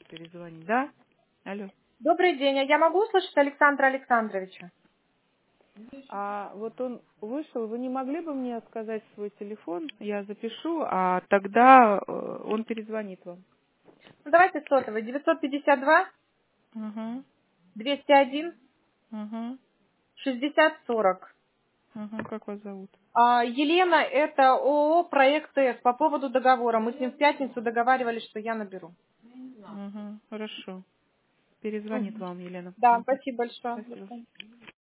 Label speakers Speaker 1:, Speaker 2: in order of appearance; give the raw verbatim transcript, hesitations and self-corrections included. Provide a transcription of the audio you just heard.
Speaker 1: перезвонить. Да? Алло.
Speaker 2: Добрый день, а я могу услышать Александра Александровича?
Speaker 1: А вот он вышел, вы не могли бы мне сказать свой телефон? Я запишу, а тогда э, он перезвонит вам.
Speaker 2: Ну, давайте сотовый. девятьсот пятьдесят два
Speaker 1: Угу.
Speaker 2: двести один
Speaker 1: Угу.
Speaker 2: шестьдесят сорок.
Speaker 1: Угу. Как вас зовут?
Speaker 2: А, Елена, это ООО «Проект С» по поводу договора. Мы с ним в пятницу договаривались, что я наберу.
Speaker 1: Угу. Хорошо. Перезвонит
Speaker 2: Мгм.
Speaker 1: вам, Елена.
Speaker 2: Да,
Speaker 1: Угу.
Speaker 2: спасибо большое. До
Speaker 1: Спасибо.
Speaker 2: свидания.